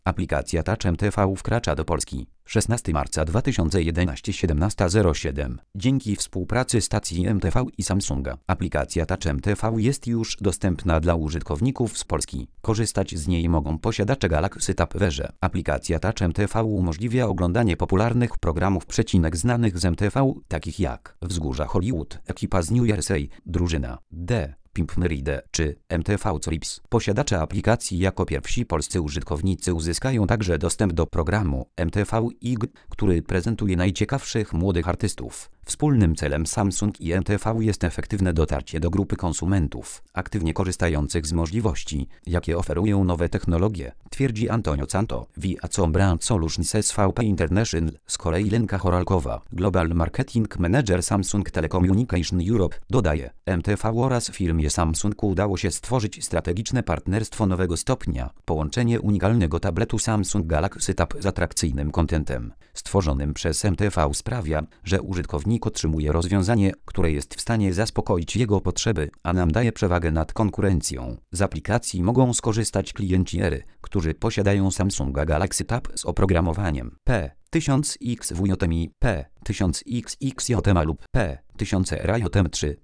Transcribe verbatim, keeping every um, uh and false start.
Aplikacja Touch M T V wkracza do Polski. szesnastego marca dwa tysiące jedenastego, siedemnasta zero siedem. Dzięki współpracy stacji M T V i Samsunga, aplikacja Touch M T V jest już dostępna dla użytkowników z Polski. Korzystać z niej mogą posiadacze Galaxy Tab Verze. Aplikacja Touch M T V umożliwia oglądanie popularnych programów przecinek znanych z M T V, takich jak Wzgórza Hollywood, Ekipa z New Jersey, Drużyna D, Pimp My Ride czy M T V Crips. Posiadacze aplikacji jako pierwsi polscy użytkownicy uzyskają także dostęp do programu M T V I G, który prezentuje najciekawszych młodych artystów. Wspólnym celem Samsung i M T V jest efektywne dotarcie do grupy konsumentów, aktywnie korzystających z możliwości, jakie oferują nowe technologie, twierdzi Antonio Santo, Viacom Brand Solutions S V P International. Z kolei Lenka Choralkowa, Global Marketing Manager Samsung Telecommunication Europe, dodaje: M T V oraz firmie Samsung udało się stworzyć strategiczne partnerstwo nowego stopnia, połączenie unikalnego tabletu Samsung Galaxy Tab z atrakcyjnym kontentem stworzonym przez M T V sprawia, że użytkownik otrzymuje rozwiązanie, które jest w stanie zaspokoić jego potrzeby, a nam daje przewagę nad konkurencją. Z aplikacji mogą skorzystać klienci ery, którzy posiadają Samsunga Galaxy Tab z oprogramowaniem P tysiąc X W J M I, P tysiąc X X J M A lub P tysiąc R J M trzy.